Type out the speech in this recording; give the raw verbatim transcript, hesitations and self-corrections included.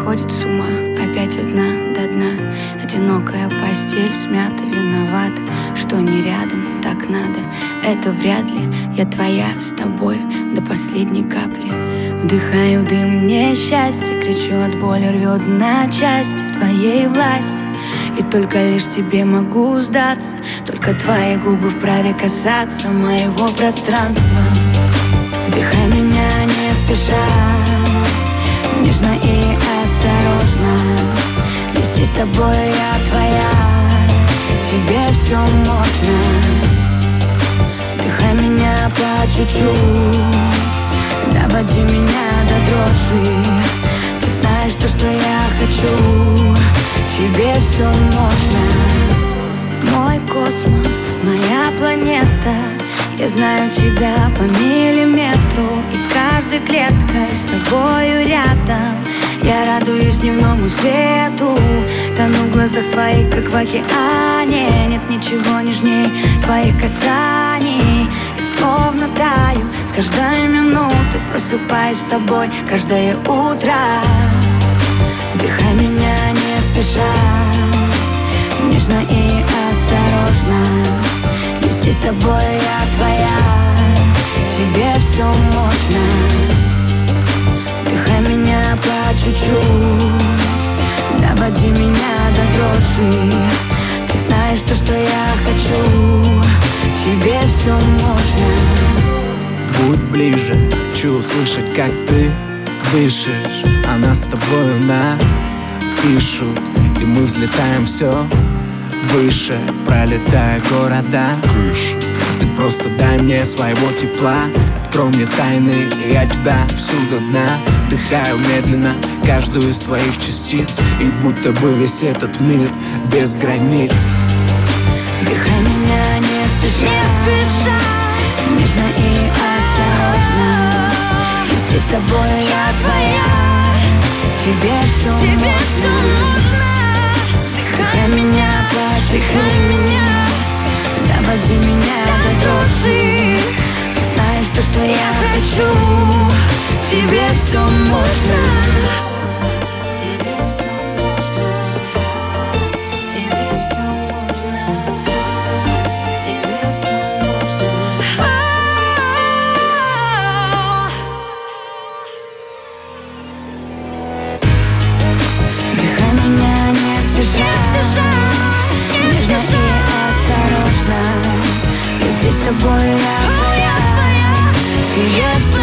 сходит с ума, опять одна до дна. Одинокая постель, смята, виновата, что не рядом, так надо. Это вряд ли, я твоя с тобой до последней капли. Вдыхаю дым несчастья, кричу от боли, рвет на части. В твоей власти, и только лишь тебе могу сдаться. Только твои губы вправе касаться моего пространства. Вдыхай меня не спеша, нежно и осторожно. Вместе с тобой я твоя, тебе все можно. Вдыхай меня по чуть-чуть, доводи меня до дрожи. Ты знаешь то, что я хочу, тебе все можно. Мой космос, моя планета, я знаю тебя по миллиметру. И каждой клеткой с тобою рядом я радуюсь дневному свету. Тону в глазах твоих, как в океане. Нет ничего нежней твоих касаний. И словно таю с каждой минуты, просыпаюсь с тобой каждое утро. Вдыхай меня не спеша, нежно и осторожно. Вместе с тобой я твоя, тебе все можно. Вдыхай меня по чуть-чуть, доводи меня до дрожи. Ты знаешь то, что я хочу, тебе все можно. Будь ближе, хочу услышать, как ты дышишь. Она с тобою напишут, и мы взлетаем все выше, пролетая города. Ты просто дай мне своего тепла, открой мне тайны, и я тебя всюду дна. Вдыхаю медленно каждую из твоих частиц, и будто бы весь этот мир без границ. Вдыхай меня не спеша, не спеша, нежно и осторожно. Вместе с тобой я твоя, тебе все тебе можно. Вдыхай меня по чуть-чуть, доводи меня до дрожи. Ты знаешь то, что я хочу, тебе все можно. Тебе все можно, тебе все можно, тебе все можно. Вдыхай меня не спеша, нежно и осторожно. Здесь с тобой я твоя, тебе все